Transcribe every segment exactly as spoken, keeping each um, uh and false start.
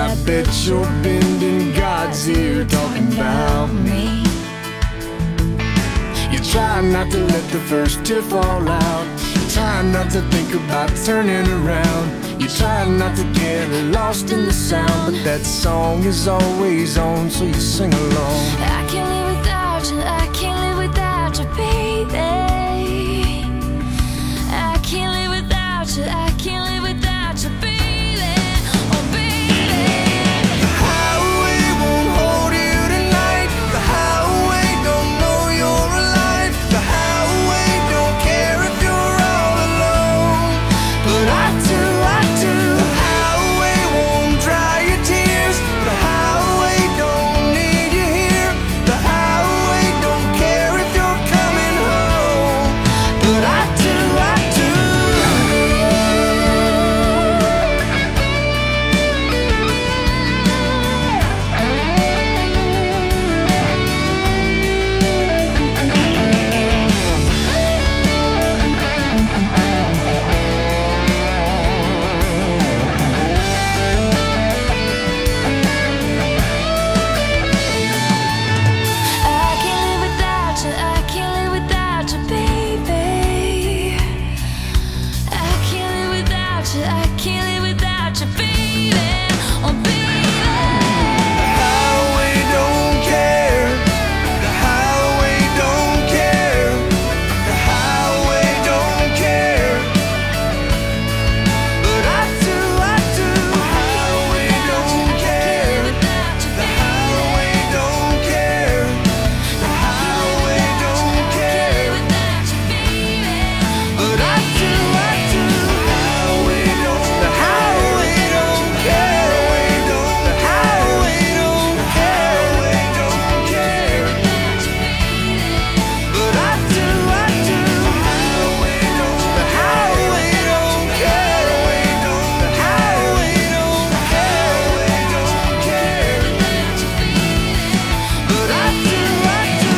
I bet you're bending God's ear talking about me. You try not to let the first tear fall out. You try not to think about turning around. You try not to get lost in the sound, but that song is always on, so you sing along. I can't live without you, I can't live without you, baby. I can't live without you, I can't live without you, baby. Oh, baby. The highway won't hold you tonight. The highway don't know you're alive. The highway don't care if you're all alone. But I do, I do. The highway won't dry your tears. The highway don't need you here. The highway don't care if you're coming home. But I do, I do. I can't live without you, I can't live without you, baby. I can't live without you, I can't live without you, baby. Oh, baby. The highway don't care. The highway don't care. The highway don't care. But I do, I do. The highway don't care. The highway don't care. The highway don't care. But I do, I do. The highway don't. The highway don't care. The highway don't care. Don't care. But I do, I do. The highway don't. The highway don't care. The highway don't care. Don't care. But I do, I do.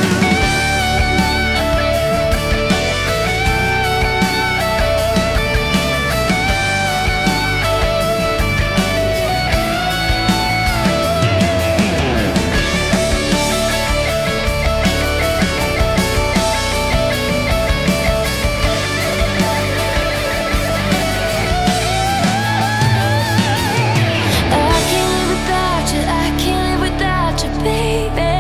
I can't live without you, I can't live without you, baby.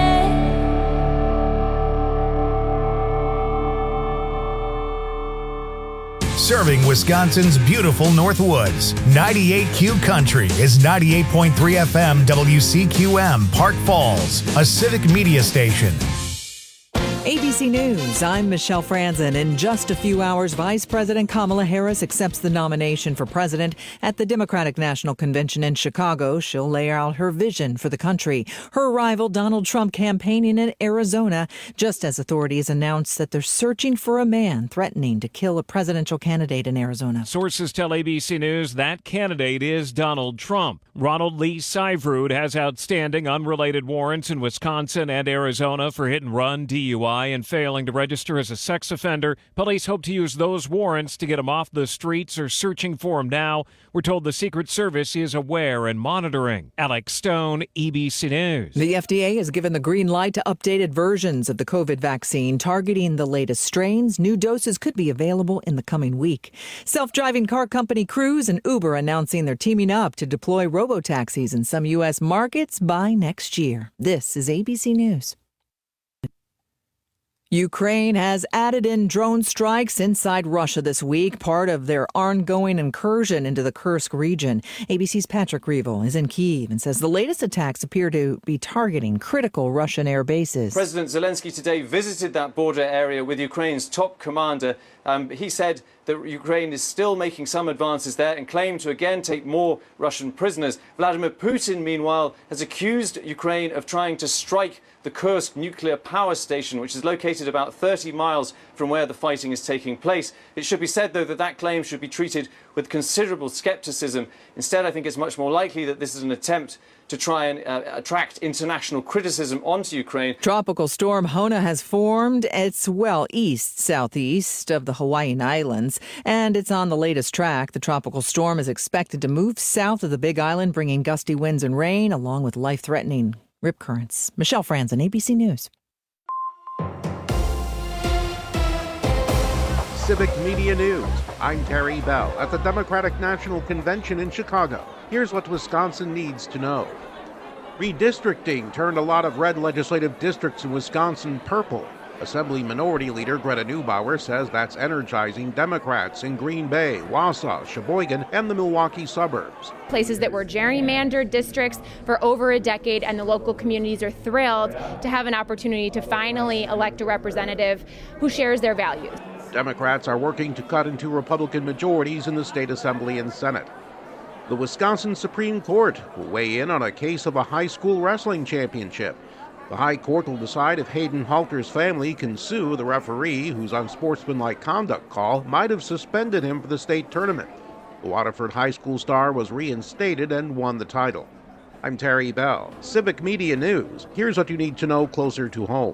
Serving Wisconsin's beautiful Northwoods. ninety-eight Q Country is ninety-eight point three F M W C Q M, Park Falls, a civic media station. A B C News, I'm Michelle Franzen. In just a few hours, Vice President Kamala Harris accepts the nomination for president at the Democratic National Convention in Chicago. She'll lay out her vision for the country. Her rival, Donald Trump, campaigning in Arizona, just as authorities announced that they're searching for a man threatening to kill a presidential candidate in Arizona. Sources tell A B C News that candidate is Donald Trump. Ronald Lee Syverud has outstanding unrelated warrants in Wisconsin and Arizona for hit and run, D U I, and failing to register as a sex offender. Police hope to use those warrants to get him off the streets or searching for him now. We're told the Secret Service is aware and monitoring. Alex Stone, A B C News. The F D A has given the green light to updated versions of the COVID vaccine targeting the latest strains. New doses could be available in the coming week. Self-driving car company Cruise and Uber announcing they're teaming up to deploy robo-taxis in some U S markets by next year. This is A B C News. Ukraine has added in drone strikes inside Russia this week, part of their ongoing incursion into the Kursk region. A B C's Patrick Reevell is in Kyiv and says the latest attacks appear to be targeting critical Russian air bases. President Zelensky today visited that border area with Ukraine's top commander. Um, he said that Ukraine is still making some advances there and claimed to again take more Russian prisoners. Vladimir Putin, meanwhile, has accused Ukraine of trying to strike the Kursk nuclear power station, which is located about thirty miles from where the fighting is taking place. It should be said, though, that that claim should be treated with considerable skepticism. Instead, I think it's much more likely that this is an attempt to try and uh, attract international criticism onto Ukraine. Tropical storm Hona has formed. It's well east-southeast of the Hawaiian Islands, and it's on the latest track. The tropical storm is expected to move south of the Big Island, bringing gusty winds and rain, along with life-threatening rip currents. Michelle Franzen, A B C News. Civic Media News. I'm Terry Bell at the Democratic National Convention in Chicago. Here's what Wisconsin needs to know. Redistricting turned a lot of red legislative districts in Wisconsin purple. Assembly Minority Leader Greta Neubauer says that's energizing Democrats in Green Bay, Wausau, Sheboygan, and the Milwaukee suburbs. Places that were gerrymandered districts for over a decade, and the local communities are thrilled to have an opportunity to finally elect a representative who shares their values. Democrats are working to cut into Republican majorities in the state assembly and Senate. The Wisconsin Supreme Court will weigh in on a case of a high school wrestling championship. The High Court will decide if Hayden Halter's family can sue the referee whose unsportsmanlike conduct call might have suspended him for the state tournament. The Waterford High School star was reinstated and won the title. I'm Terry Bell, Civic Media News. Here's what you need to know closer to home.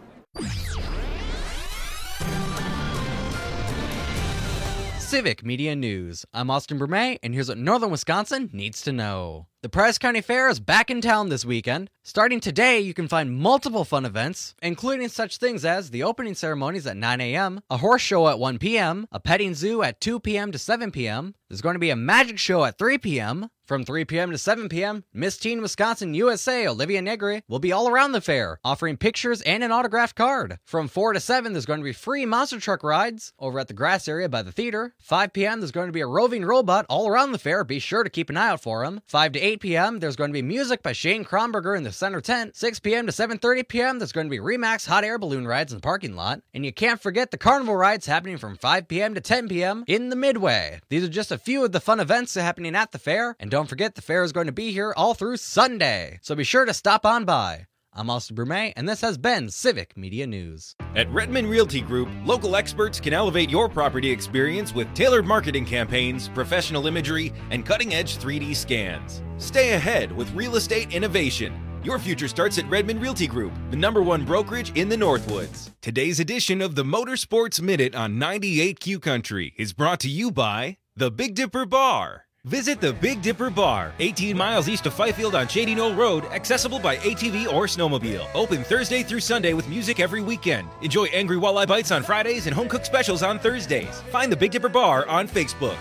Civic Media News. I'm Austin Berme, and here's what Northern Wisconsin needs to know. The Price County Fair is back in town this weekend. Starting today, you can find multiple fun events, including such things as the opening ceremonies at nine a.m., a horse show at one p.m., a petting zoo at two p.m. to seven p.m., there's going to be a magic show at three p.m., from three p.m. to seven p.m., Miss Teen Wisconsin U S A Olivia Negri will be all around the fair, offering pictures and an autographed card. From four to seven, there's going to be free monster truck rides over at the grass area by the theater. five p.m., there's going to be a roving robot all around the fair. Be sure to keep an eye out for him. five to eight p.m., there's going to be music by Shane Kronberger in the center tent. six p.m. to seven thirty p.m., there's going to be Remax hot air balloon rides in the parking lot. And you can't forget the carnival rides happening from five p.m. to ten p.m. in the Midway. These are just a few of the fun events happening at the fair. And don't forget, the fair is going to be here all through Sunday, so be sure to stop on by. I'm Austin Brumet, and this has been Civic Media News. At Redmond Realty Group, local experts can elevate your property experience with tailored marketing campaigns, professional imagery, and cutting-edge three D scans. Stay ahead with real estate innovation. Your future starts at Redmond Realty Group, the number one brokerage in the Northwoods. Today's edition of the Motorsports Minute on ninety-eight Q Country is brought to you by the Big Dipper Bar. Visit the Big Dipper Bar, eighteen miles east of Fifield on Shady Knoll Road, accessible by A T V or snowmobile. Open Thursday through Sunday with music every weekend. Enjoy Angry Walleye Bites on Fridays and home-cooked specials on Thursdays. Find the Big Dipper Bar on Facebook.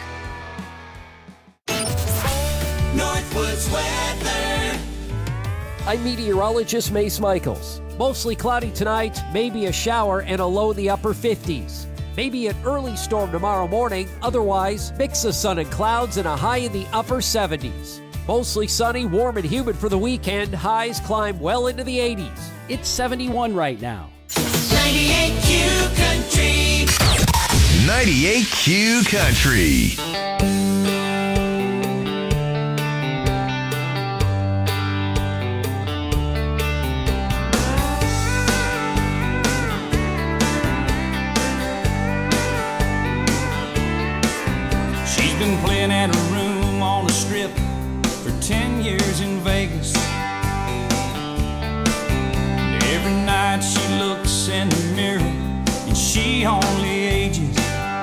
Northwoods weather. I'm meteorologist Mace Michaels. Mostly cloudy tonight, maybe a shower and a low in the upper fifties. Maybe an early storm tomorrow morning, otherwise mix of sun and clouds and a high in the upper seventies. Mostly sunny, warm and humid for the weekend. Highs climb well into the eighties. It's seventy-one right now. ninety-eight Q Country. ninety-eight Q Country. Been playing at a room on the strip for ten years in Vegas. And every night she looks in the mirror and she only ages.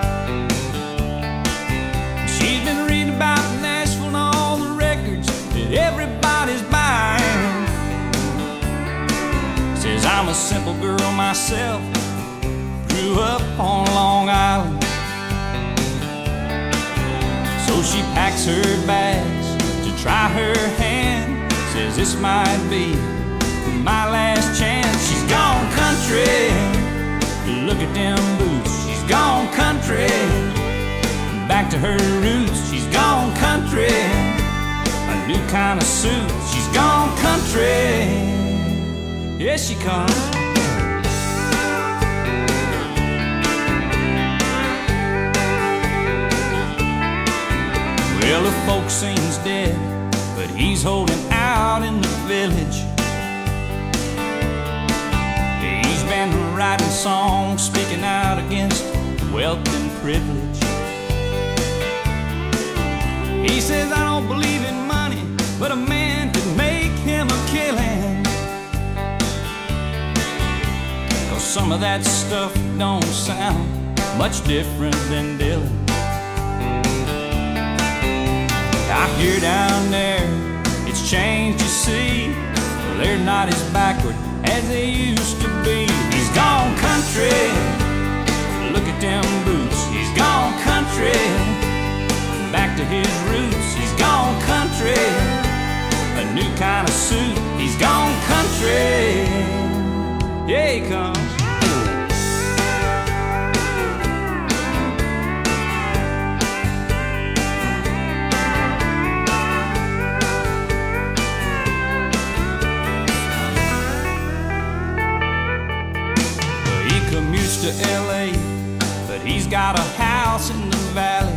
She's been reading about Nashville and all the records that everybody's buying. Says I'm a simple girl myself, grew up on Long Island. So she packs her bags to try her hand. Says this might be my last chance. She's gone country, look at them boots. She's gone country, back to her roots. She's gone country, a new kind of suit. She's gone country, yes she comes. Well, the folk seems dead, but he's holding out in the village. He's been writing songs, speaking out against wealth and privilege. He says, I don't believe in money, but a man could make him a killing. 'Cause some of that stuff don't sound much different than Dylan. I hear down there, it's changed, you see. They're not as backward as they used to be. He's gone country, look at them boots. He's gone country, back to his roots. He's gone country, a new kind of suit. He's gone country, yeah, he comes. To L A, but he's got a house in the valley.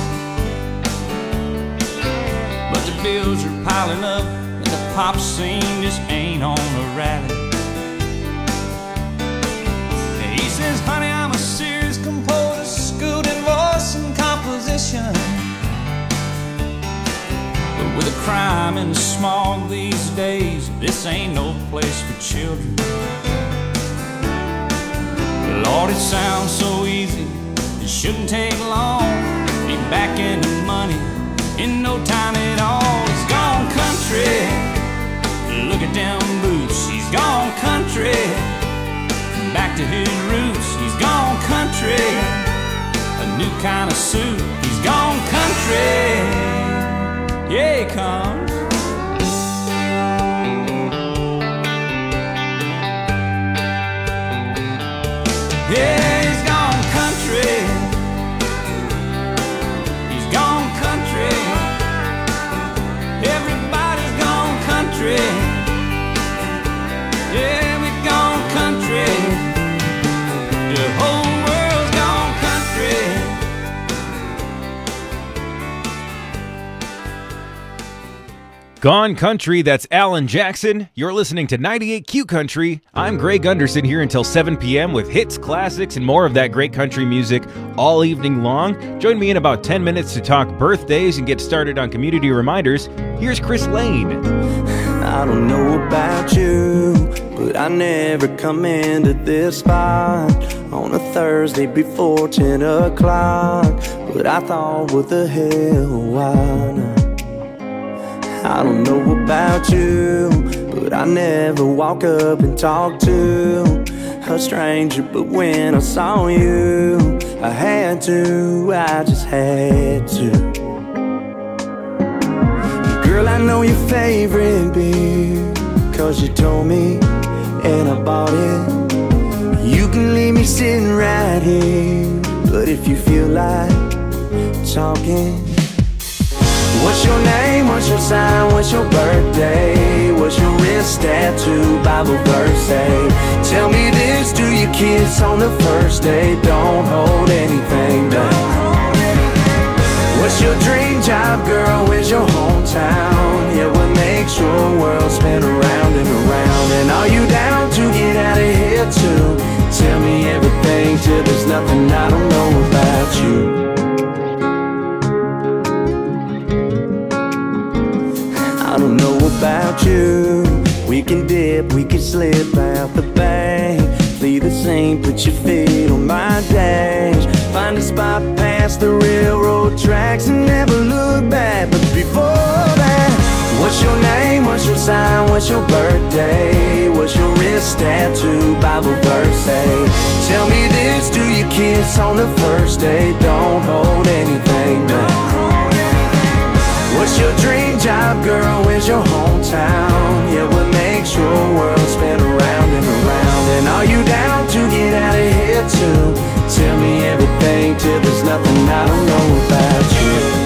But the bills are piling up, and the pop scene just ain't on a rally. And he says, honey, I'm a serious composer, schooled in voice and composition. But with the crime and the smog these days, this ain't no place for children. Lord, it sounds so easy, it shouldn't take long. Be back in the money in no time at all. He's gone country, look at them boots. He's gone country, back to his roots. He's gone country, a new kind of suit. He's gone country, yeah, he comes. Yeah, he's gone country. He's gone country. Everybody's gone country. Yeah, we've gone country. The whole world's gone country. Gone Country, that's Alan Jackson. You're listening to ninety-eight Q Country. I'm Greg Gunderson here until seven p.m. with hits, classics, and more of that great country music all evening long. Join me in about ten minutes to talk birthdays and get started on community reminders. Here's Chris Lane. I don't know about you, but I never come into this spot on a Thursday before ten o'clock. But I thought, what the hell, why not? I don't know about you, but I never walk up and talk to a stranger. But when I saw you, I had to, I just had to. Girl, I know your favorite beer, cause you told me, and I bought it. You can leave me sitting right here, but if you feel like talking. What's your name, what's your sign, what's your birthday? What's your wrist tattoo, Bible verse say? Tell me this, do you kiss on the first date? Don't hold anything back. What's your dream job, girl, where's your hometown? Yeah, what makes your world spin around and around? And are you down to get out of here too? Tell me everything till there's nothing I don't know about you. I don't know about you. We can dip, we can slip out the bank. Leave the scene, put your feet on my dash. Find a spot past the railroad tracks and never look back. But before that, what's your name, what's your sign, what's your birthday? What's your wrist tattoo, Bible verse say? Tell me this, do you kiss on the first date? Don't hold anything back. What's your dream job, girl, where's your hometown? Yeah, what makes your world spin around and around? And are you down to get out of here too? Tell me everything till there's nothing I don't know about you.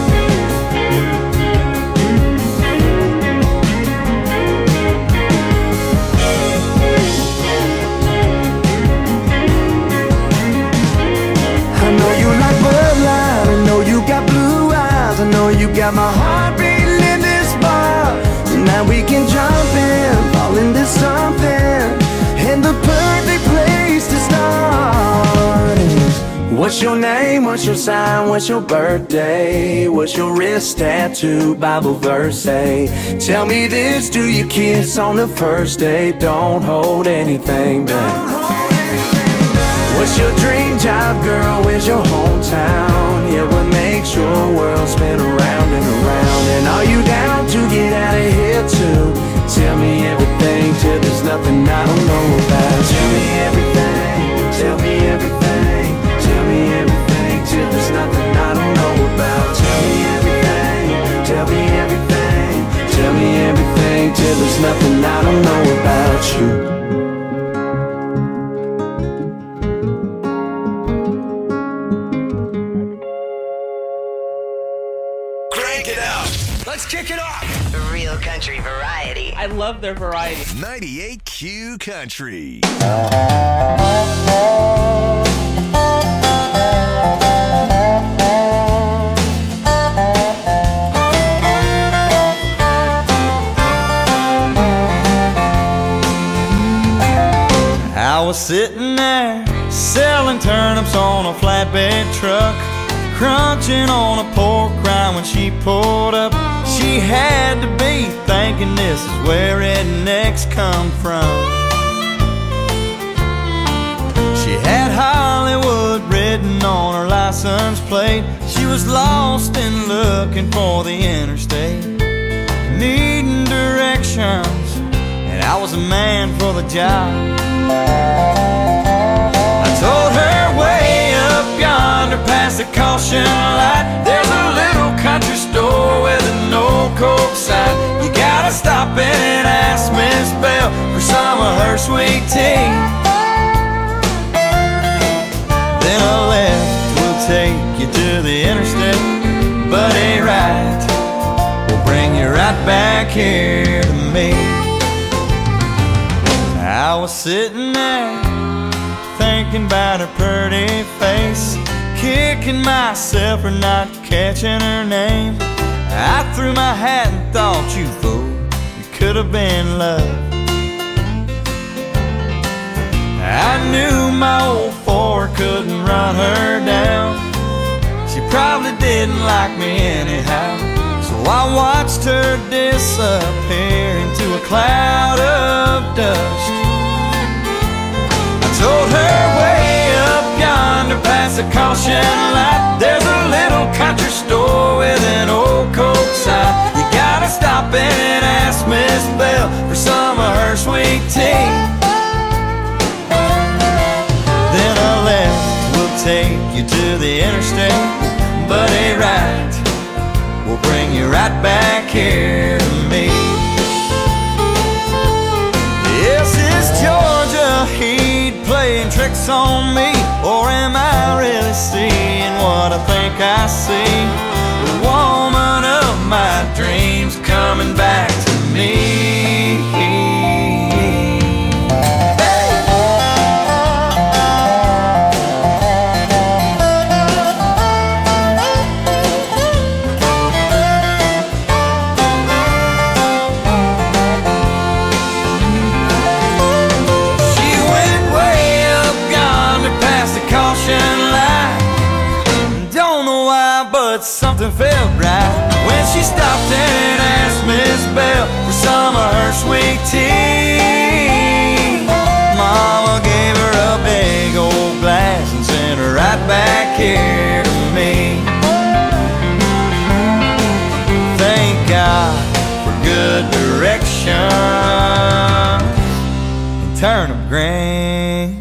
I know you like Bud Light, I know you got blue eyes, I know you got my heart beating in this bar. Now we can jump in, fall into something, and the perfect place to start is, what's your name, what's your sign, what's your birthday? What's your wrist tattoo, Bible verse say? Tell me this, do you kiss on the first date? Don't hold anything back. What's your dream job, girl? Where's your hometown? Yeah, what makes your world spin around and around? And are you down to get out of here too? Tell me everything till there's nothing I don't know about. Tell me everything, tell me everything, tell me everything till there's nothing I don't know about. Tell me everything, tell me everything, tell me everything till there's nothing I don't know about you. Let's kick it off. Real country variety. I love their variety. ninety-eight Q Country. I was sitting there selling turnips on a flatbed truck, crunching on a pork rind when she pulled up. She had to be thinking this is where rednecks come from. She had Hollywood written on her license plate. She was lost and looking for the interstate, needing directions, and I was a man for the job. I told her way up yonder past the caution light, there's a little country store with an old Coke sign. You gotta stop in and ask Miss Bell for some of her sweet tea. Then a left will take you to the interstate, but a right will bring you right back here to me. I was sitting there thinking about her pretty face, kicking myself for not catching her name. I threw my hat and thought, you fool, it could have been love. I knew my old Ford couldn't run her down. She probably didn't like me anyhow, so I watched her disappear into a cloud of dust. I told her way up yonder past the caution light, there's a little country store with an old Coke sign. You gotta stop in and ask Miss Bell for some of her sweet tea. Then a left will take you to the interstate, but a right will bring you right back here to me. Yes, it's Georgia heat playing tricks on me, or am I really seeing what I think I see? The woman of my dreams coming back to me. Something felt right when she stopped and asked Miss Bell for some of her sweet tea. Mama gave her a big old glass and sent her right back here to me. Thank God for good direction and turnip greens.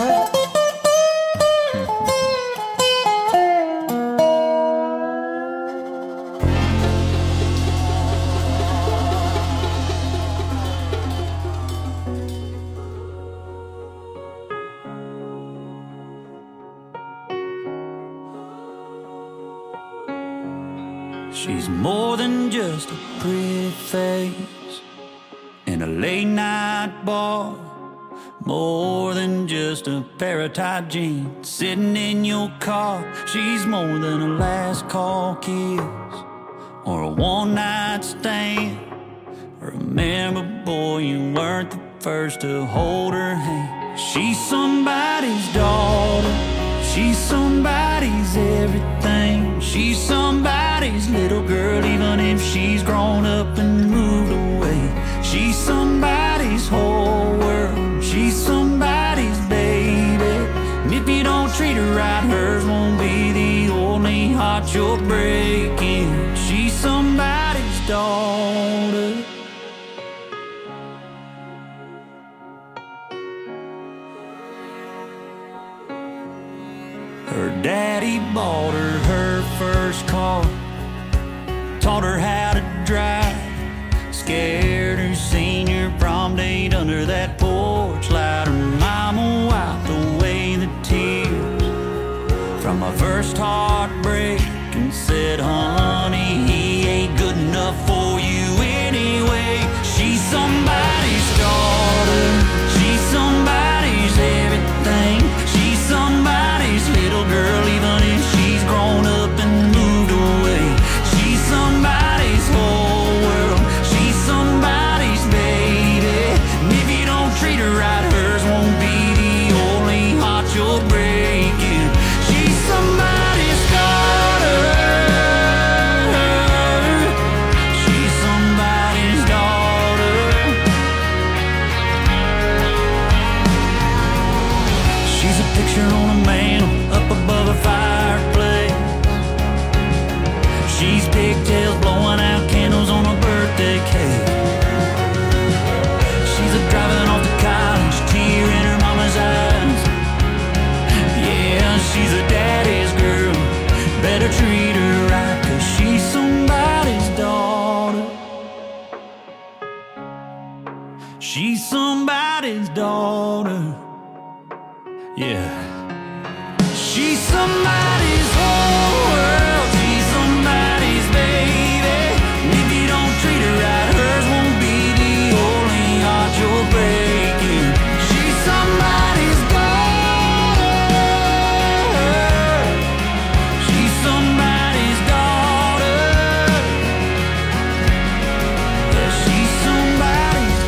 She's more than just a pretty face in a late night bar, more than just a pair of tight jeans sitting in your car. She's more than a last call kiss or a one night stand. Remember, boy, you weren't the first to hold her hand. She's somebody's daughter, she's somebody's everything. She's somebody's little girl, even if she's grown up and moved away. She's somebody's whole world, she's somebody's baby. And if daddy bought her her first car, taught her how to drive, scared her senior prom date under that porch light. Her mama wiped away the tears from my first heartbreak and said, honey, he ain't good enough for you anyway. She's somebody's daughter, she's somebody's everything, she's somebody's little girl, even if she's grown up and moved away. She's somebody's whole world, she's somebody's baby, and if you don't treat her right, hers won't be the only heart you're breaking. She's somebody's daughter, she's somebody's daughter. She's a picture on a mantle up above a fireplace. She's pigtails blowing out candles on a birthday cake. She's a driving off to college, tear in her mama's eyes. Yeah, she's a daddy's girl, better treat her right, 'cause she's somebody's daughter. She's somebody's daughter. Yeah. She's somebody's whole world, she's somebody's baby, and if you don't treat her right, hers won't be the only heart you're breaking. She's somebody's daughter, she's somebody's daughter. Yeah, she's somebody's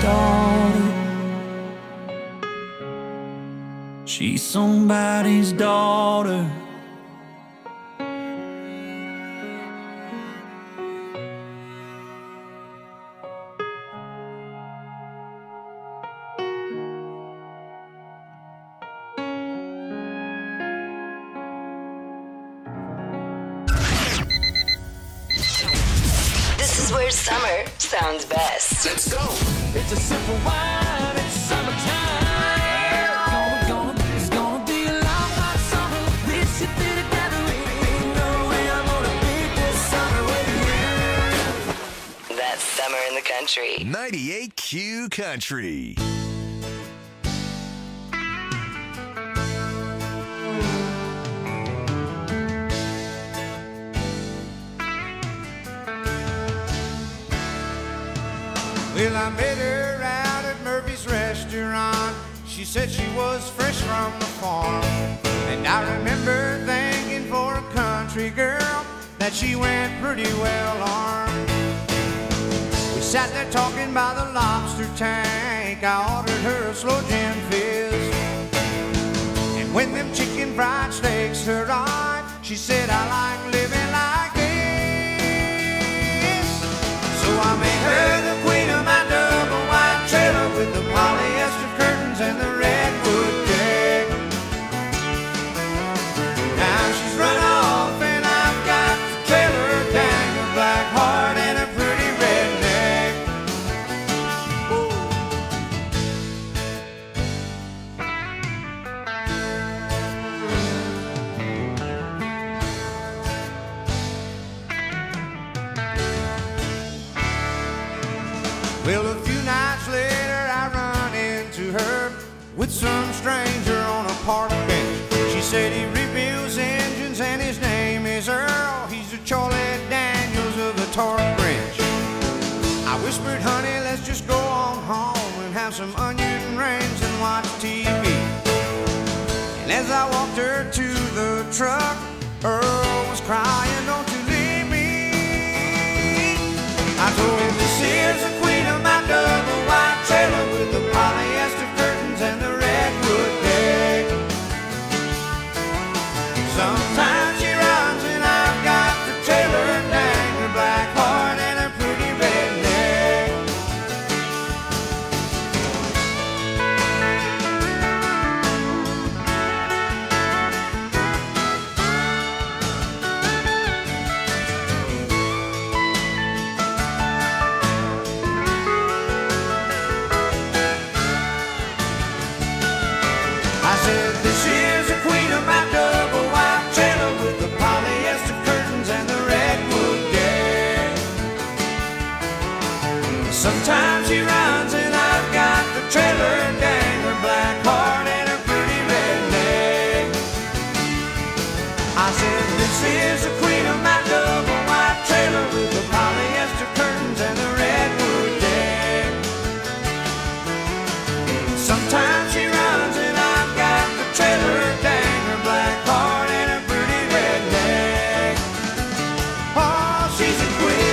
daughter. She's somebody's daughter. This is where summer sounds best. Let's go. It's a simple wine, it's summertime. Gonna, gonna, it's gonna be a long hot summer. This should be together. Ain't no way I'm gonna beat this summer with you. That's summer in the country. ninety-eight Q Country. Well, I met her out at Murphy's restaurant. She said she was fresh from the farm. And I remember thinking for a country girl that she went pretty well armed. We sat there talking by the lobster tank. I ordered her a slow gin fizz. And when them chicken fried steaks arrived, she said, I like living like this. So I made her the queen of my double wide trailer with the polyester curtains and the redwood deck. Now she's run off and I've got the trailer dang, a black heart and a pretty redneck. Well, a few nights later I run into her with some stranger on a park bench. She said he rebuilds engines and his name is Earl. He's a Charlie Daniels of the torque wrench. I whispered, honey, let's just go on home and have some onion rings and watch T V. And as I walked her to the truck, Earl was crying, don't you leave me. I told him, this here's the queen of my double wide trailer with the polyester curtains and the redwood deck. Sometimes she runs and I've got the trailer dang, her black heart and a pretty redneck. Sometimes she runs and I've got the trailer, dang her black heart and her pretty red neck. I said, this is the queen of my double wide trailer with the polyester curtains and the redwood deck. Sometimes she runs and I've got the trailer, dang her black heart and her pretty red neck. Oh, she's a queen.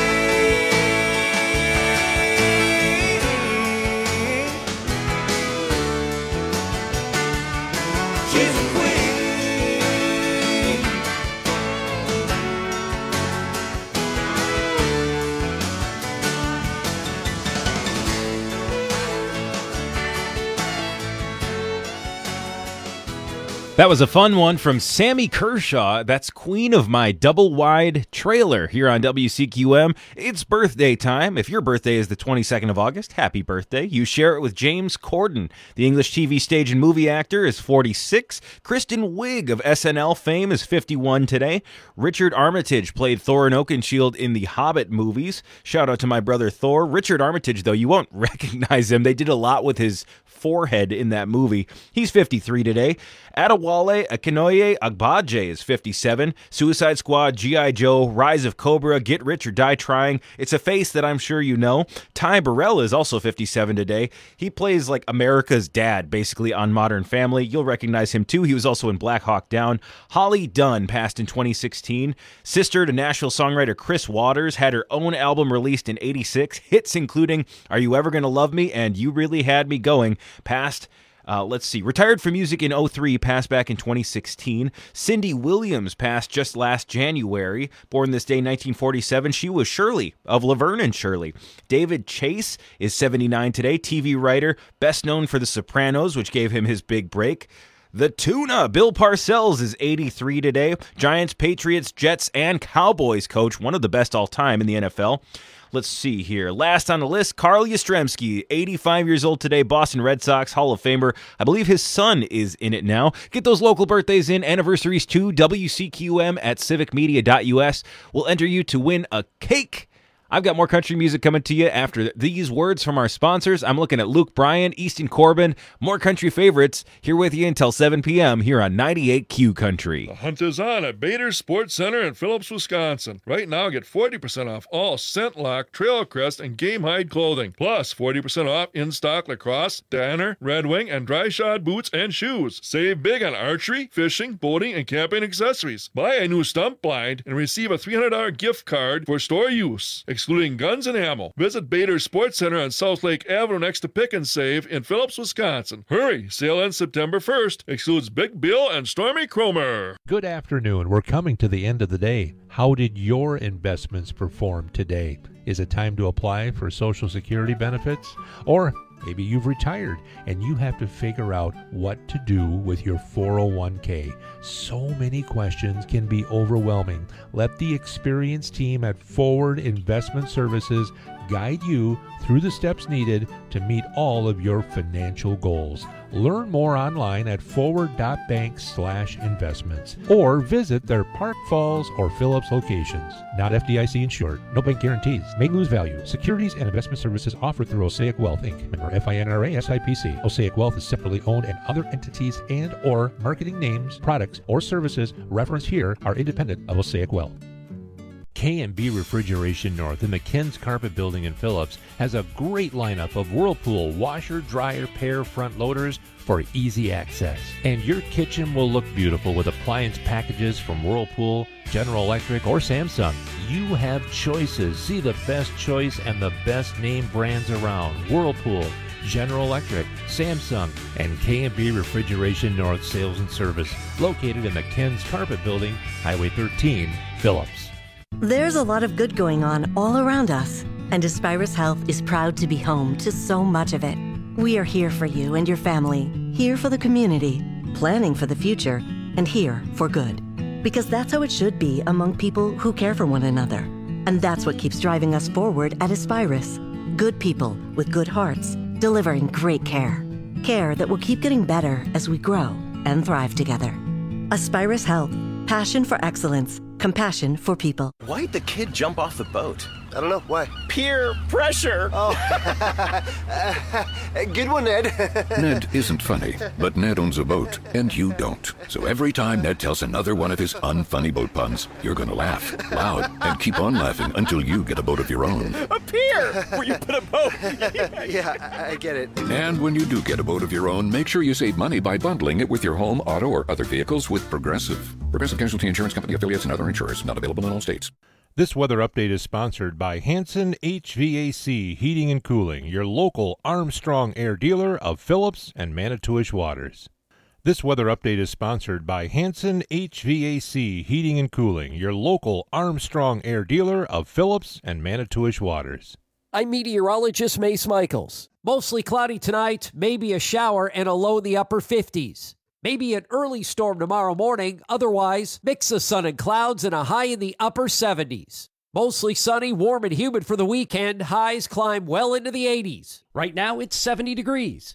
That was a fun one from Sammy Kershaw. That's Queen of My Double Wide Trailer here on W C Q M. It's birthday time. If your birthday is the twenty-second of August, happy birthday. You share it with James Corden. The English T V stage and movie actor is forty-six. Kristen Wiig of S N L fame is fifty-one today. Richard Armitage played Thor and Oakenshield in the Hobbit movies. Shout out to my brother Thor. Richard Armitage, though, you won't recognize him. They did a lot with his forehead in that movie. He's fifty-three today. Adewale Akinoye Agbaje is fifty-seven. Suicide Squad, G I. Joe, Rise of Cobra, Get Rich or Die Trying. It's a face that I'm sure you know. Ty Burrell is also fifty-seven today. He plays like America's dad, basically, on Modern Family. You'll recognize him too. He was also in Black Hawk Down. Holly Dunn passed in twenty sixteen. Sister to Nashville songwriter Chris Waters had her own album released in eighty-six. Hits including Are You Ever Gonna Love Me and You Really Had Me Going. Passed Uh, let's see. Retired from music in oh three, passed back in twenty sixteen. Cindy Williams passed just last January. Born this day, nineteen forty-seven. She was Shirley of Laverne and Shirley. David Chase is seventy-nine today. T V writer, best known for The Sopranos, which gave him his big break. The Tuna, Bill Parcells, is eighty-three today. Giants, Patriots, Jets, and Cowboys coach, one of the best all time in the N F L. Let's see here. Last on the list, Carl Yastrzemski, eighty-five years old today, Boston Red Sox Hall of Famer. I believe his son is in it now. Get those local birthdays in, anniversaries too, W C Q M at civic media dot U S. We'll enter you to win a cake. I've got more country music coming to you after these words from our sponsors. I'm looking at Luke Bryan, Easton Corbin, more country favorites here with you until seven p.m. here on ninety-eight Q Country. The hunt is on at Bader Sports Center in Phillips, Wisconsin. Right now, get forty percent off all Scent Lock, Trail Crest, and Game Hide clothing. Plus, forty percent off in-stock lacrosse, Danner, Red Wing, and dry shod boots and shoes. Save big on archery, fishing, boating, and camping accessories. Buy a new stump blind and receive a three hundred dollars gift card for store use, excluding guns and ammo. Visit Bader Sports Center on South Lake Avenue next to Pick and Save in Phillips, Wisconsin. Hurry! Sale ends September first. Excludes Big Bill and Stormy Cromer. Good afternoon. We're coming to the end of the day. How did your investments perform today? Is it time to apply for Social Security benefits? Or maybe you've retired and you have to figure out what to do with your four oh one k. So many questions can be overwhelming. Let the experienced team at Forward Investment Services guide you through the steps needed to meet all of your financial goals. Learn more online at forward.bank slash investments or visit their Park Falls or Phillips locations. Not F D I C insured. No bank guarantees. May lose value. Securities and investment services offered through Osaic Wealth, Incorporated. Member F I N R A S I P C. Osaic Wealth is separately owned, and other entities and or marketing names, products, or services referenced here are independent of Osaic Wealth. K and B Refrigeration North in the Ken's Carpet Building in Phillips has a great lineup of Whirlpool washer, dryer, pair front loaders for easy access. And your kitchen will look beautiful with appliance packages from Whirlpool, General Electric, or Samsung. You have choices. See the best choice and the best name brands around. Whirlpool, General Electric, Samsung, and K and B Refrigeration North Sales and Service, located in the Ken's Carpet Building, Highway thirteen, Phillips. There's a lot of good going on all around us, and Aspirus Health is proud to be home to so much of it. We are here for you and your family, here for the community, planning for the future, and here for good. Because that's how it should be among people who care for one another. And that's what keeps driving us forward at Aspirus. Good people with good hearts, delivering great care. Care that will keep getting better as we grow and thrive together. Aspirus Health, passion for excellence, Compassion for people. Why'd the kid jump off the boat? I don't know. Why? Peer pressure. Oh. Good one, Ned. Ned isn't funny, but Ned owns a boat, and you don't. So every time Ned tells another one of his unfunny boat puns, you're going to laugh loud and keep on laughing until you get a boat of your own. A pier where you put a boat. Yeah, I get it. And when you do get a boat of your own, make sure you save money by bundling it with your home, auto, or other vehicles with Progressive. Progressive Casualty Insurance Company affiliates and other insurers. Not available in all states. This weather update is sponsored by Hanson H V A C Heating and Cooling, your local Armstrong Air dealer of Phillips and Manitowish Waters. This weather update is sponsored by Hanson H V A C Heating and Cooling, your local Armstrong Air dealer of Phillips and Manitowish Waters. I'm meteorologist Mace Michaels. Mostly cloudy tonight, maybe a shower and a low in the upper fifties. Maybe an early storm tomorrow morning. Otherwise, mix of sun and clouds and a high in the upper seventies. Mostly sunny, warm, and humid for the weekend. Highs climb well into the eighties. Right now, it's seventy degrees.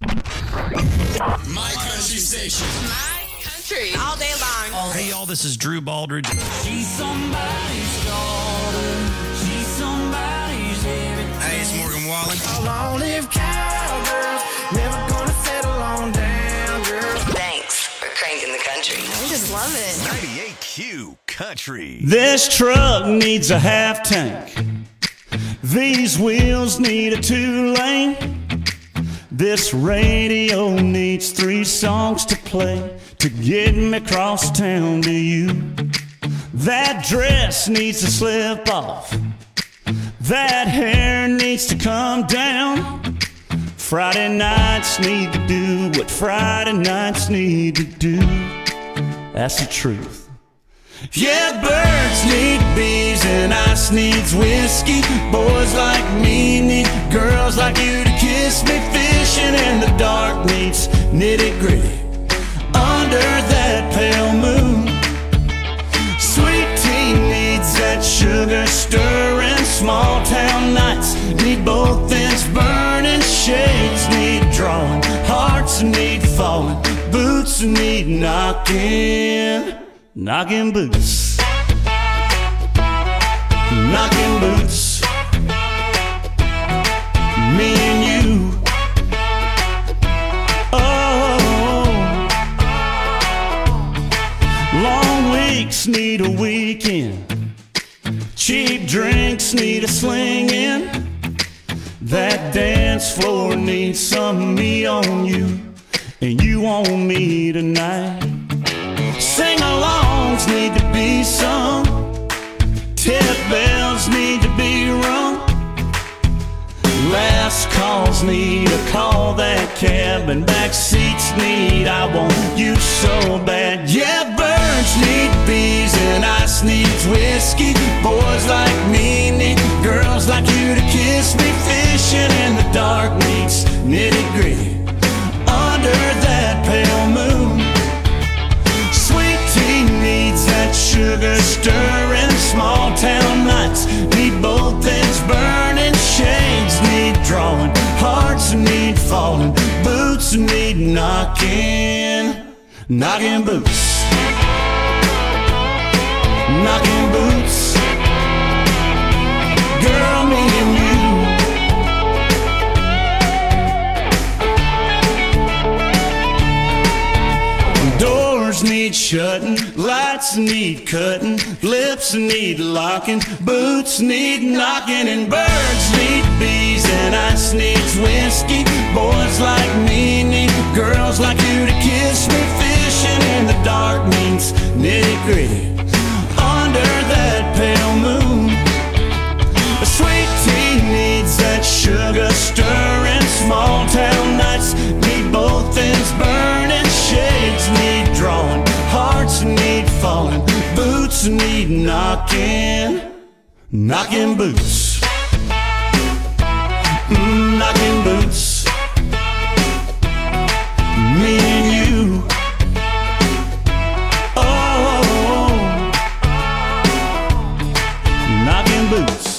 My country station. My country. All day long. Hey, y'all, this is Drew Baldridge. She's somebody's daughter. She's somebody's everything. Hey, it's Morgan Wallen. A long-lived cowgirl. Never gonna settle on down, girl. Thanks for cranking the country. I just love it. ninety-eight Q Country. This truck needs a half tank. These wheels need a two-lane. This radio needs three songs to play to get me across town to you. That dress needs to slip off. That hair needs to come down. Friday nights need to do what Friday nights need to do. That's the truth. Yeah, birds need bees and ice needs whiskey. Boys like me need girls like you to kiss me. Fishing in the dark needs nitty gritty under that pale moon. Sweet tea needs that sugar stirring. Small town nights need both ends burning. Shades need drawing, hearts need falling, boots need knocking. Knocking boots, knocking boots, me and you. Oh, long weeks need a weekend. Cheap drinks need a slinging. That dance floor needs some me on you, and you on me tonight. Sing-alongs need to be sung. Tip bells need to be rung. Last calls need a call that cab, and back seats need I want you so bad. Yeah, birds need bees and ice needs whiskey. Boys like me need girls like you to kiss me. Fishing in the dark needs nitty gritty under that pale moon. That sugar stirring. Small town nights need both ends burning. Shades need drawing, hearts need falling, boots need knocking. Knocking boots, knocking boots. Girl, me and you. Doors need shutting, lights need cutting, lips need locking, boots need knocking, and birds need bees and ice needs whiskey. Boys like me need girls like you to kiss me. Fishing in the dark means nitty gritty under that pale moon. A sweet tea needs that sugar stirring. Small town nights need both ends burning. Shades need drawing, hearts need falling, boots need knocking. Knocking boots, mm, knocking boots, me and you. Oh, knocking boots.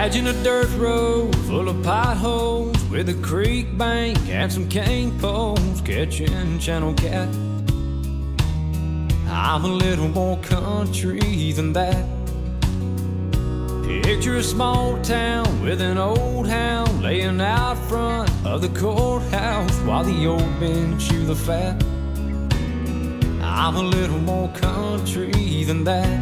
Imagine a dirt road full of potholes with a creek bank and some cane poles catching channel cat. I'm a little more country than that. Picture a small town with an old hound laying out front of the courthouse while the old men chew the fat. I'm a little more country than that.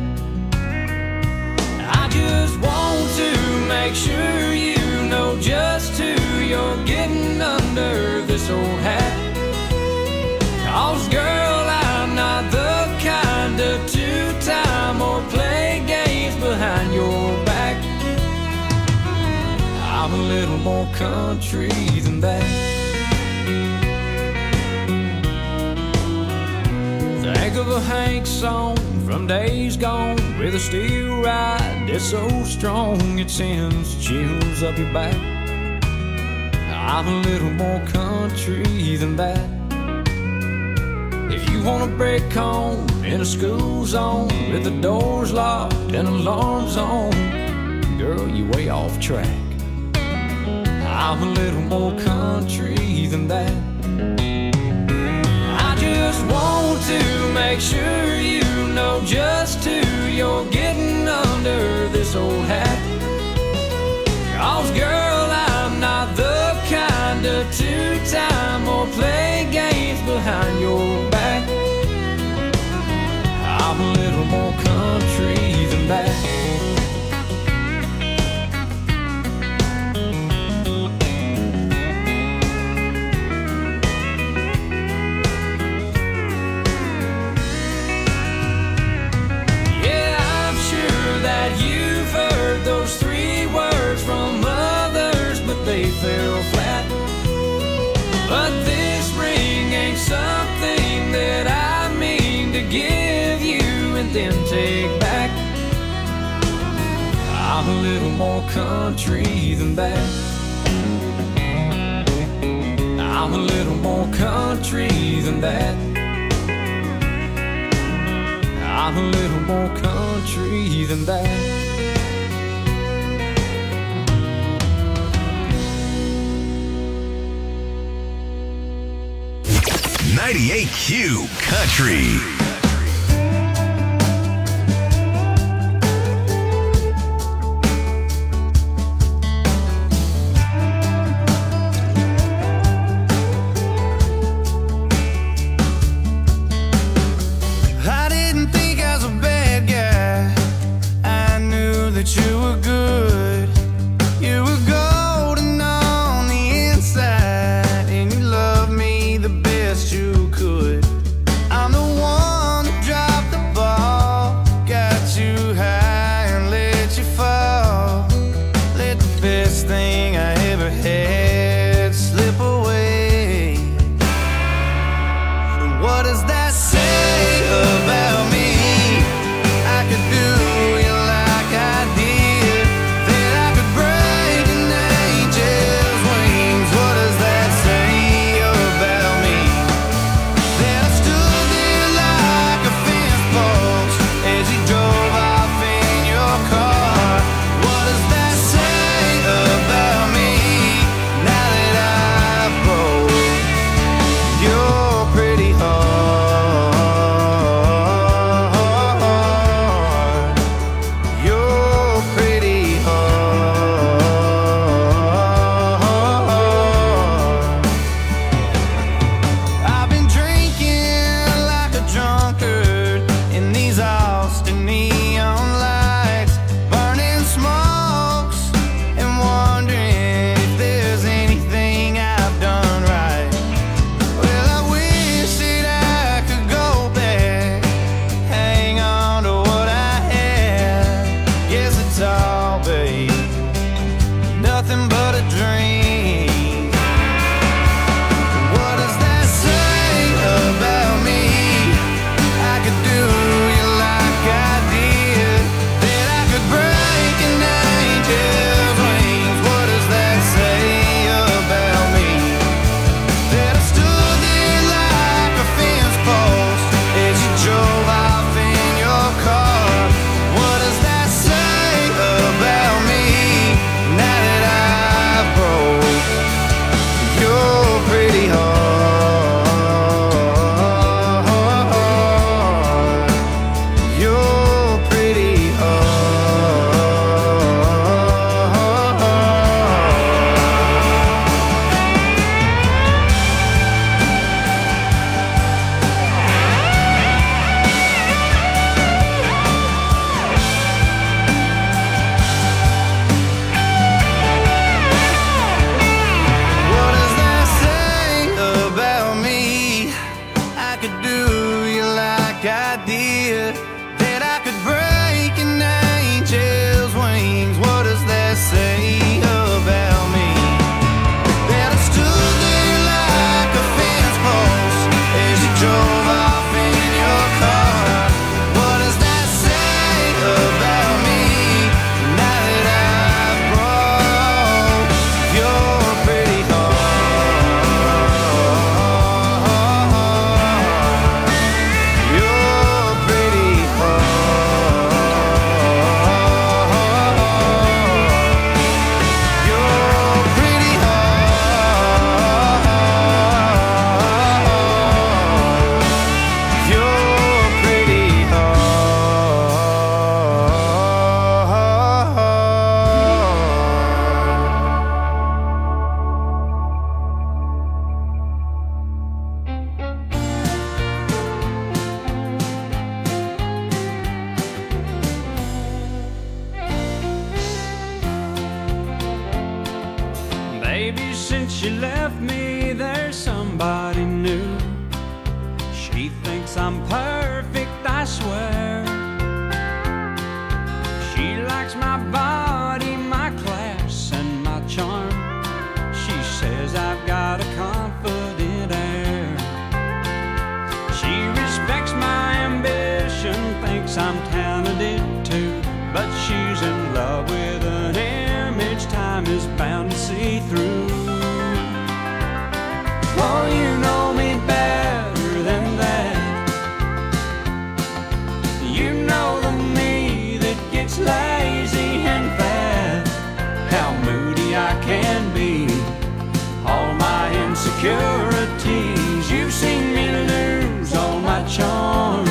I just want to make sure you know just who you're getting under this old hat. 'Cause girl, I'm not the kind of two-time or play games behind your back. I'm a little more country than that. Think of a Hank song from days gone with a steel ride that's so strong it sends chills up your back. I'm a little more country than that. If you want to break home in a school zone with the doors locked and alarms on, girl, you way off track. I'm a little more country than that. I just want to make sure you know just who you're getting under this old hat. 'Cause girl, I'm not the kind of two-time or play games behind your back. I'm a little more country than that. Those three words from others, but they fell flat. But this ring ain't something that I mean to give you and then take back. I'm a little more country than that. I'm a little more country than that. I'm a little more country than that. ninety-eight Q Country. I didn't think I was a bad guy. I knew that you were good. You were golden on the inside, and you loved me the best you could. I'm the one idea that I could break an angel's wings. What does that say about me? That I stood there like a fence post as you drove off in your car. What does that say about me now that I've broke your pretty heart? Your pretty heart. Your pretty heart. Your pretty Baby, since you left me, there's somebody new. She thinks I'm perfect, I swear. She likes my body, my class, and my charm. She says I've got a confident air. She respects my ambition, thinks I'm talented too. But she's in love with an image time is bound to see through. Oh, you know me better than that. You know the me that gets lazy and fat. How moody I can be, all my insecurities. You've seen me lose all my charm.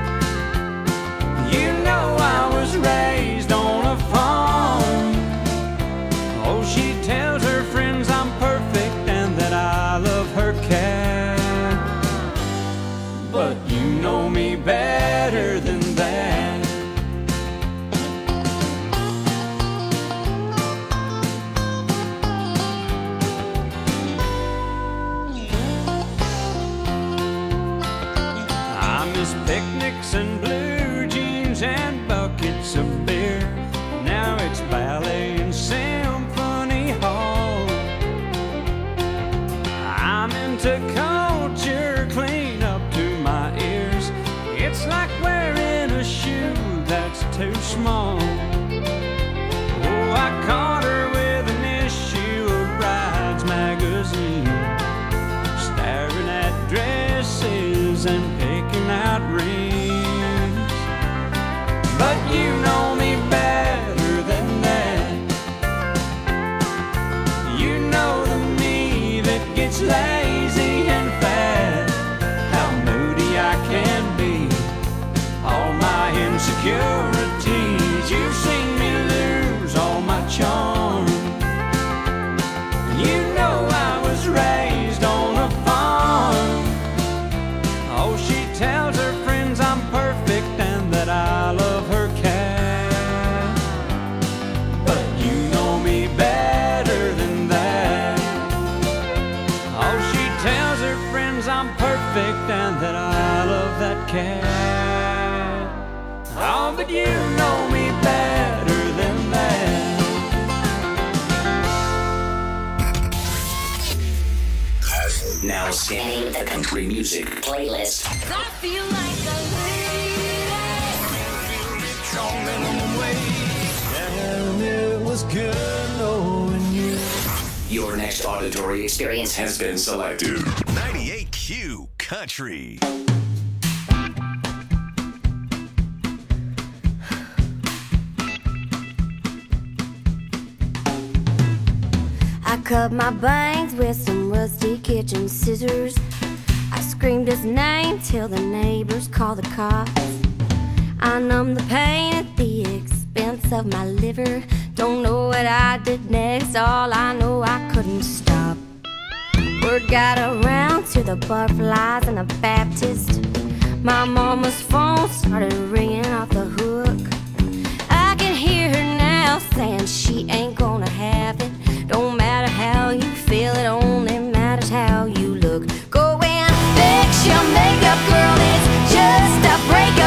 You know I was raised on a farm. Oh, she tells her friends I'm perfect and that I love her cat. But you know me better than that. I miss picnics and blue jeans and buckets of beer. Now it's ballet and symphony hall. I'm into culture clean up to my ears. It's like wearing a shoe that's too small. Oh, I caught her with an issue of Brides magazine, staring at dresses and picking out rings. But you know me better than that. You know the me that gets lazy and fat. How moody I can be, all my insecurities. You've seen me lose all my charm. You know I was raised on a farm. Oh, she tells her friends I'm perfect and that I love her cat. But you know me better than that. Oh, she tells her friends I'm perfect and that I love that cat. Oh, but you know me better than that. Now scanning the country music playlist. I feel like a Damn, it was good knowing you. Your next auditory experience has been selected. ninety-eight Q Country. I cut my bangs with some rusty kitchen scissors. I screamed his name till the neighbors called the cops. I numbed the pain at the expense of my liver. Don't know what I did next, all I know I couldn't stop. Word got around to the butterflies and the Baptist. My mama's phone started ringing off the hook. I can hear her now saying she ain't gonna have it. Don't matter how you feel, it only matters how you look. Go and fix your makeup, girl, it's just a breakup.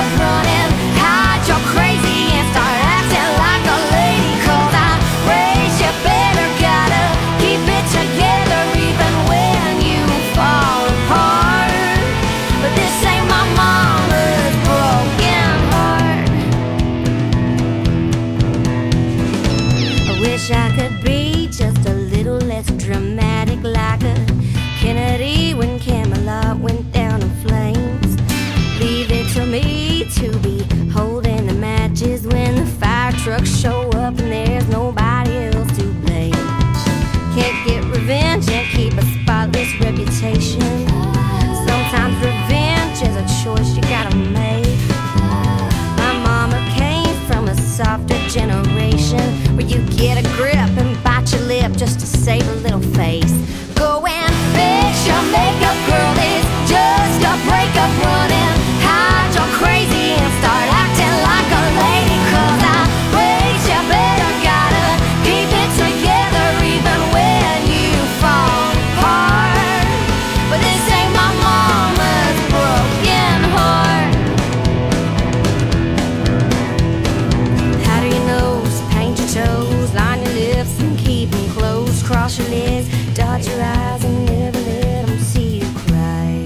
crooks show up and there's nobody else to blame. Can't get revenge and keep a spotless reputation. Sometimes revenge is a choice you gotta make. My mama came from a softer generation where you get a grip and bite your lip just to save a little face. Go and fix your makeup, girl, it's just a breakup running. Hide your crazy and start acting like a lady, cause I raised you better, gotta keep it together even when you fall apart. But this ain't my mama's broken heart. Powder your nose, paint your toes, line your lips and keep them closed. Cross your legs, dot your eyes and never let them see you cry.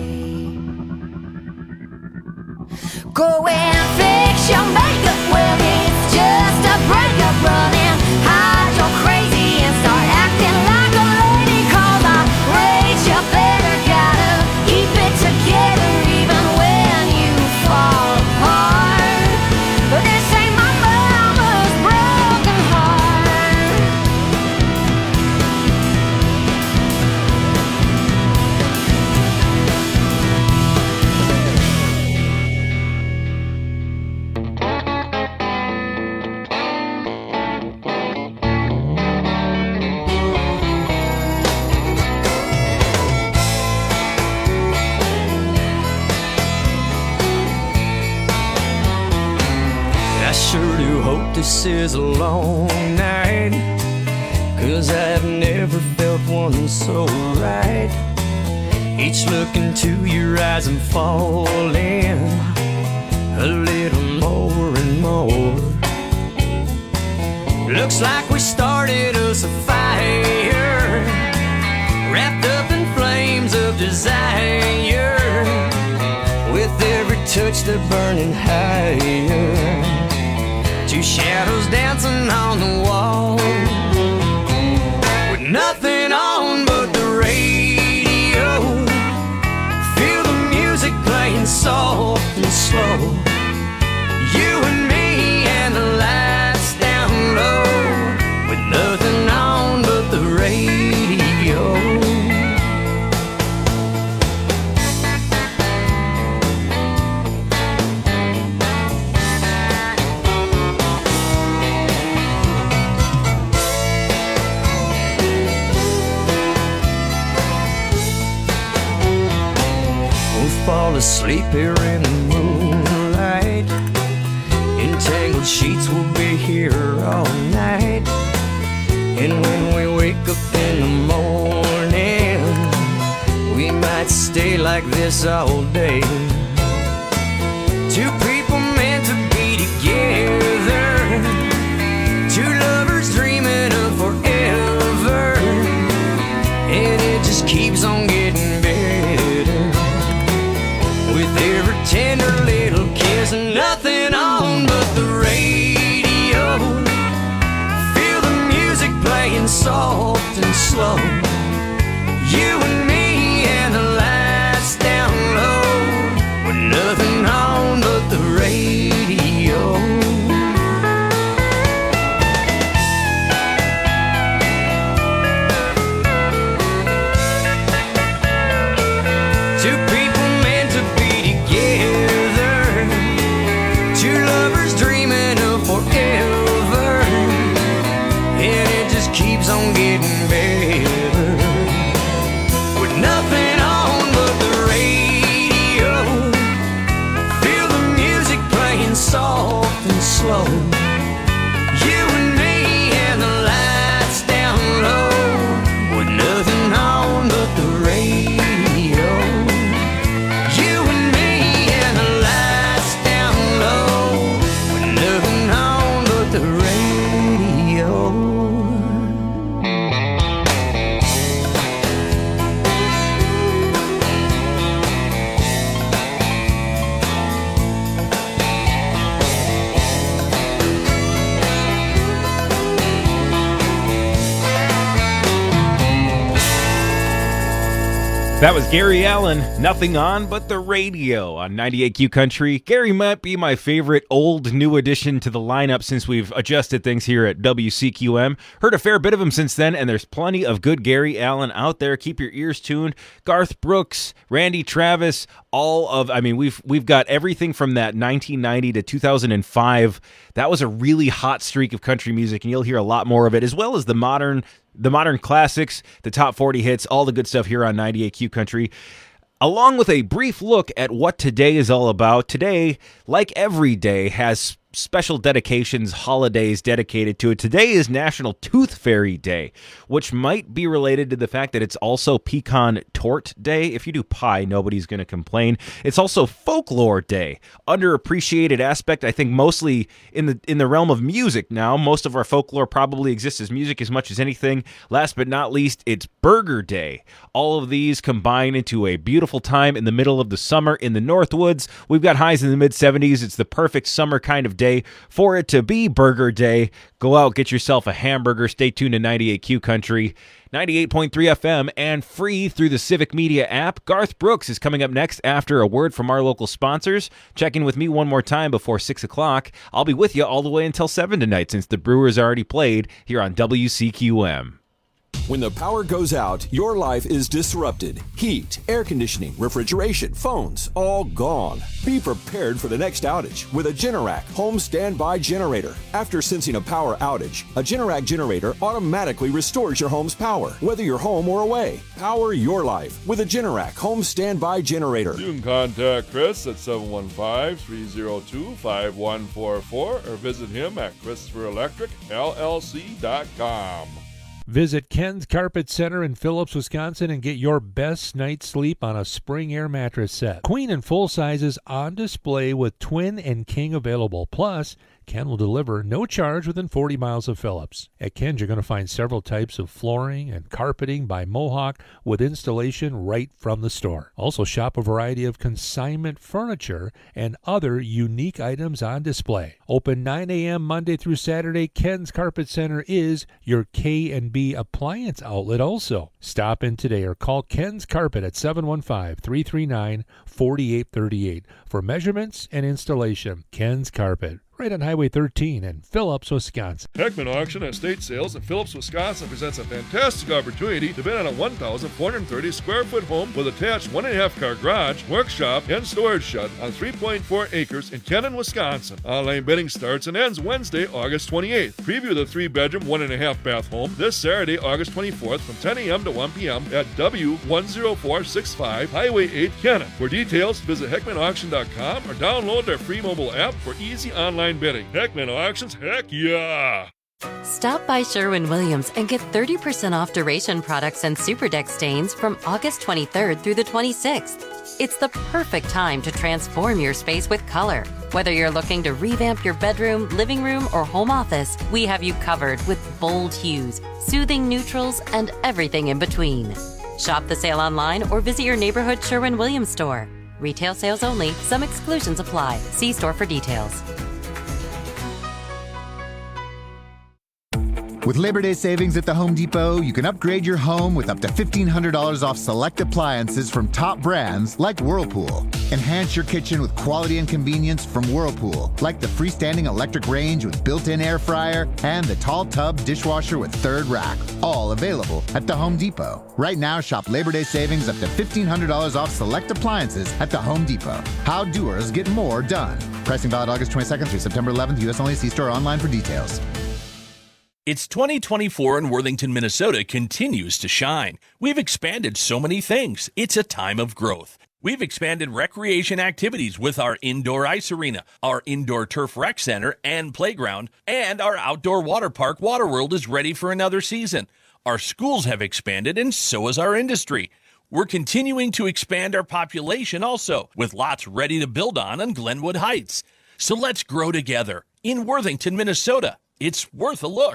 Go and fix your makeup, well it's just a breakup running. Hide your crazy and start acting like a lady, cause I raised you better, gotta keep it together even when you fall apart. But this ain't my mama's broken heart. I sure do hope this is a long night, cause I've never felt one so right. Each look into your eyes I'm falling a little more and more. Looks like we started us a fire, wrapped up in flames of desire. With every touch they're burning higher, two shadows dancing on the wall, with nothing on but the radio. Feel the music playing soft and slow. You and me and the lights down low, with nothing on but the radio. Fall asleep here in the moonlight. Entangled sheets will be here all night. And when we wake up in the morning, we might stay like this all day. Two people meant to be together, two lovers dreaming of forever, and it just keeps on getting better. With every tender little kiss and nothing on but the radio. Feel the music playing soft and slow. You and me and the lights down low, with nothing on but the radio. Keeps on getting better. That was Gary Allan, Nothing On But the Radio on ninety-eight Q Country. Gary might be my favorite old new addition to the lineup since we've adjusted things here at W C Q M. Heard a fair bit of him since then, and there's plenty of good Gary Allan out there. Keep your ears tuned. Garth Brooks, Randy Travis, all of, I mean, we've we've got everything from that nineteen ninety to two thousand five. That was a really hot streak of country music, and you'll hear a lot more of it, as well as the modern The modern classics, the top forty hits, all the good stuff here on ninety-eight Q Country, along with a brief look at what today is all about. Today, like every day, has special dedications, holidays dedicated to it. Today is National Tooth Fairy Day, which might be related to the fact that it's also Pecan Torte Day. If you do pie, nobody's going to complain. It's also Folklore Day. Underappreciated aspect, I think, mostly in the in the realm of music now. Most of our folklore probably exists as music as much as anything. Last but not least, it's Burger Day. All of these combine into a beautiful time in the middle of the summer in the Northwoods. We've got highs in the mid seventies. It's the perfect summer kind of day for it to be Burger Day. Go out, get yourself a hamburger. Stay tuned to ninety-eight Q Country, ninety-eight point three F M, and free through the Civic Media app. Garth Brooks is coming up next after a word from our local sponsors. Check in with me one more time before six o'clock. I'll be with you all the way until seven tonight since the Brewers already played here on W C Q M. When the power goes out, your life is disrupted. Heat, air conditioning, refrigeration, phones, all gone. Be prepared for the next outage with a Generac home standby generator. After sensing a power outage, a Generac generator automatically restores your home's power, whether you're home or away. Power your life with a Generac home standby generator. You can contact Chris at seven one five, three oh two, five one four four or visit him at Christopher Electric L L C dot com. Visit Ken's Carpet Center in Phillips, Wisconsin, and get your best night's sleep on a Spring Air mattress set. Queen and full sizes on display with twin and king available. Plus, Ken will deliver no charge within forty miles of Phillips. At Ken's, you're going to find several types of flooring and carpeting by Mohawk with installation right from the store. Also, shop a variety of consignment furniture and other unique items on display. Open nine a.m. Monday through Saturday, Ken's Carpet Center is your K and B appliance outlet also. Stop in today or call Ken's Carpet at seven one five, three three nine, four eight three eight for measurements and installation. Ken's Carpet, right on Highway thirteen in Phillips, Wisconsin. Heckman Auction Estate Sales in Phillips, Wisconsin presents a fantastic opportunity to bid on a one thousand four hundred thirty square foot home with attached one and a half car garage, workshop, and storage shed on three point four acres in Kenton, Wisconsin. Online bidding starts and ends Wednesday, August twenty-eighth. Preview the three bedroom, one and a half bath home this Saturday, August twenty-fourth from ten a.m. to one p.m. at W one oh four six five Highway eight, Kenton. For details, visit heckman auction dot com or download their free mobile app for easy online bidding. Heckman Auctions, heck yeah! Stop by Sherwin-Williams and get thirty percent off Duration products and Superdeck stains from August twenty-third through the twenty-sixth. It's the perfect time to transform your space with color. Whether you're looking to revamp your bedroom, living room, or home office, we have you covered with bold hues, soothing neutrals, and everything in between. Shop the sale online or visit your neighborhood Sherwin-Williams store. Retail sales only. Some exclusions apply. See store for details. With Labor Day savings at the Home Depot, you can upgrade your home with up to fifteen hundred dollars off select appliances from top brands like Whirlpool. Enhance your kitchen with quality and convenience from Whirlpool, like the freestanding electric range with built-in air fryer and the tall tub dishwasher with third rack, all available at the Home Depot. Right now, shop Labor Day savings up to fifteen hundred dollars off select appliances at the Home Depot. How doers get more done. Pricing valid August twenty-second through September eleventh. U S only. See store online for details. It's twenty twenty-four and Worthington, Minnesota continues to shine. We've expanded so many things. It's a time of growth. We've expanded recreation activities with our indoor ice arena, our indoor turf rec center and playground, and our outdoor water park, Waterworld, is ready for another season. Our schools have expanded, and so has our industry. We're continuing to expand our population also, with lots ready to build on in Glenwood Heights. So let's grow together. In Worthington, Minnesota, it's worth a look.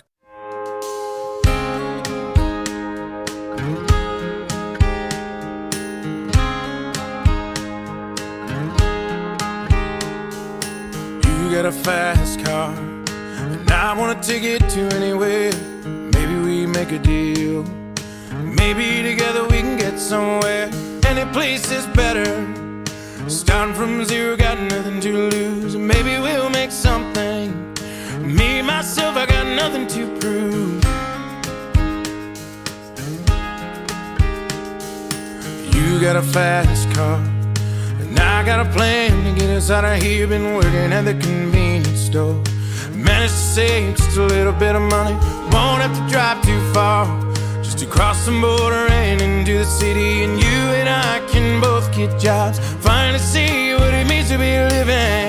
You got a fast car, and I wanna take it to anywhere. Maybe we make a deal. Maybe together we can get somewhere. any place is better. Starting from zero, got nothing to lose. Maybe we'll make something. Me, myself, I got nothing to prove. You got a fast car, and I got a plan to get us out of here. Been working at the convenience store. Managed to save just a little bit of money. Won't have to drive too far, just to cross the border and into the city. And you and I can both get jobs, finally see what it means to be living.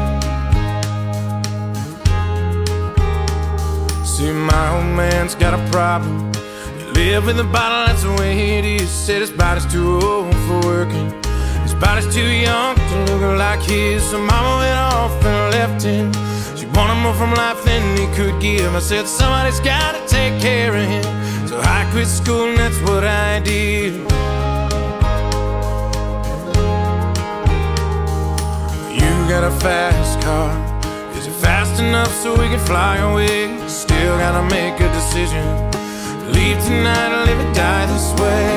See, my old man's got a problem. You live with a bottle, that's the way it is. Said his body's too old for working, his body's too young to look like his. So mama went off and left him. She wanted more from life than he could give. I said somebody's gotta take care of him, so I quit school and that's what I did. You got a fast car, is it fast enough so we can fly away? Still gotta make a decision, leave tonight or live and die this way.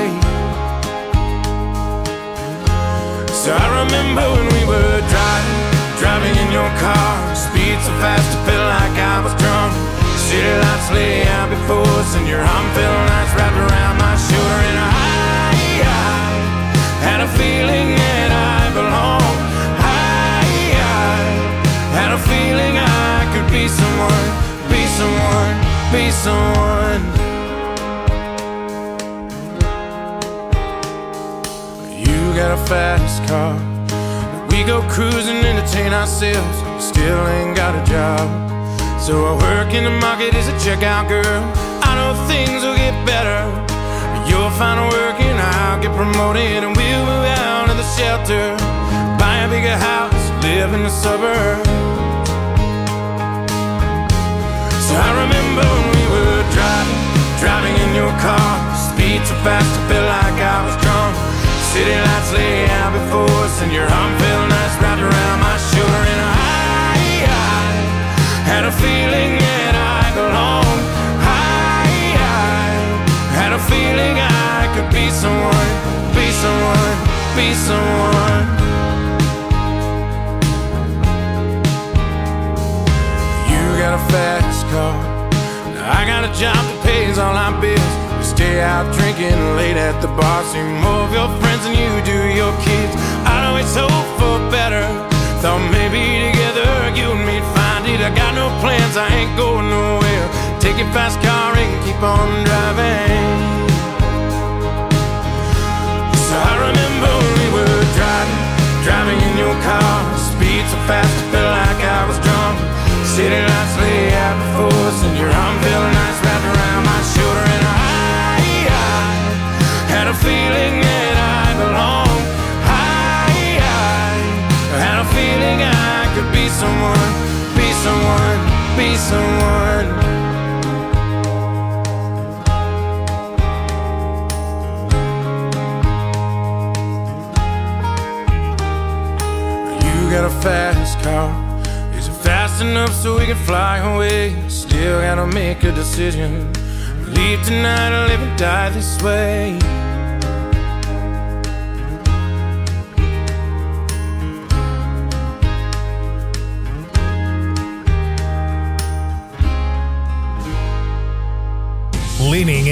So I remember when we were driving, driving in your car. Speed so fast I felt like I was drunk. City lights lay out before us, and your arm felt nice wrapped around my shoulder. And I, I had a feeling that I belonged. I, I had a feeling I could be someone, be someone, be someone. You got a fast car, we go cruising, entertain ourselves. Still ain't got a job, so I work in the market as a checkout girl. I know things will get better. You'll find work and I'll get promoted, and we'll move out of the shelter, buy a bigger house, live in the suburbs. So I remember when we were driving, driving in your car. Speed so fast I felt like I was drunk. City lights lay out before us, and your arm felt nice wrapped around my shoulder. And I, I had a feeling that I belonged. I, I had a feeling I could be someone, be someone, be someone. You got a fast car, I got a job that pays all our bills. We stay out drinking late at the bar, see more of your friends than you do your kids. I'd always hope for better, thought maybe together you and me'd find it. I got no plans, I ain't going nowhere. Take your fast car and keep on driving. So I remember when we were driving, driving in your car. Speed so fast I felt like I was drunk. City lights lay out before us, and your arm felt nice wrapped around my shoulder. And I, I had a feeling that I belonged. I, I had a feeling I could be someone, be someone, be someone. You got a fast car, is it fast enough so we can fly away? Still gotta make a decision, leave tonight or live and die this way. Leaning